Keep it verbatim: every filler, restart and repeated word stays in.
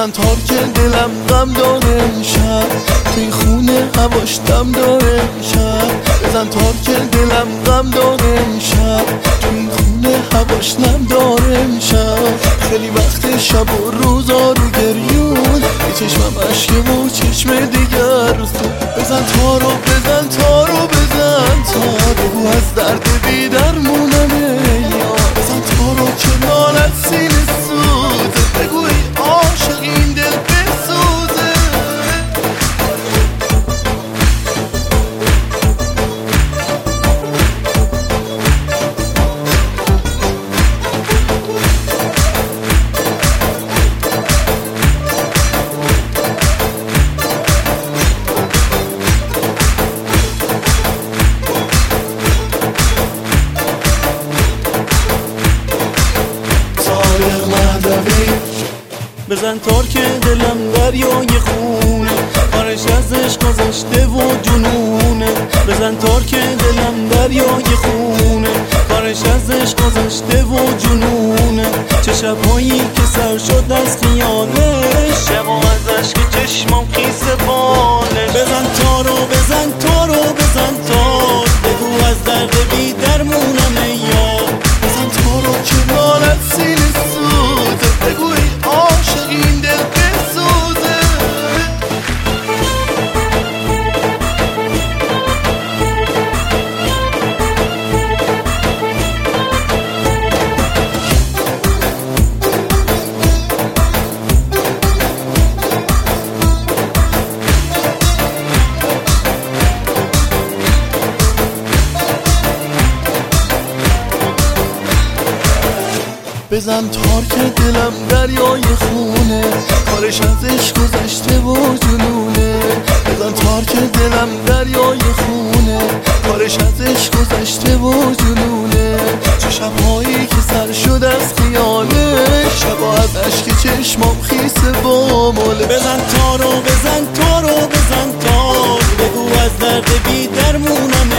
بزن تار که دلم غم داره امشب، تو این خونه هواش دم داره امشب. بزن تار که دلم غم داره امشب، تو این خونه هواش نم داره امشب. خیلی وقت شب و روزا رو گریون، یه چشمم عشقه و چشم دیگر تو. بزن تارو بزن تارو بزن تار، بگو از درد بی درمونمه یار. بزن تارو که نالت سینه سوزه، بگو ای عاشق این دل بسوزه. بزن تار که دلم دریای خونه، کارش از عشق گذشته و جنونه. بزن تار که دلم دریای خونه، کارش از عشق گذشته و جنونه. چه شبهایی که سر شد از خیالش، شبا از عشق چشمم خیس بالش. بزن تارو بزن تارو بزن تار، بگو از درد بی درمونم یار. بزن تارو که نالت سینه سوزه، بگو ای عاشق این دل بسوزه. بزن تار که دلم دریای خونه، کارش از عشق گذشته و جنونه. بزن تار که دلم دریای خونه، کارش از عشق گذشته و جنونه. چه شبهایی که سر شد از خیالش، شبا از عشق چشمام خیس با ماله. بزن تارو بزن تارو بزن تار، بگو از درد بی درمونم